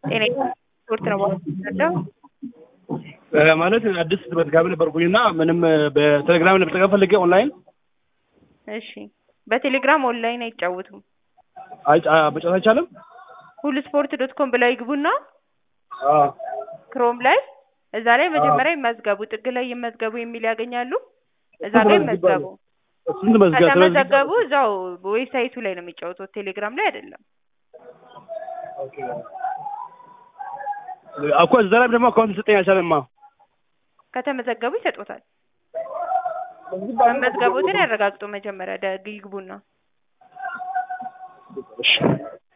ጤና ስፖርት ነው ባለው ማለት አዲስ መዝጋቢ ነበርኩኝና ምንም በቴሌግራም ለመጠቀም ፈልጌ ኦንላይን እሺ በቴሌግራም ኦንላይን አይጫወቱም መጫወት አይቻልም ሁሉስፖርት.com ብለው ይግቡና ክሮም ላይ እዛ ላይ መጀመሪያ ይመዝገቡ ጥግ ላይ ይመዝገቡ የሚል ያገኛሉ እዛ ላይ ይመዝገቡ ከተመዘገቡ እዛው ዌብሳይቱ ላይ ነው የሚጫወቱት ቴሌግራም ላይ አይደለም እኮ እዛ ላይ ደግሞ አካውንት ሰጠኝ አልቻለማ ከተመዘገቡ ይሰጡታል መመዝገቡትን ያረጋግጡ መጀመሪያ ይግቡና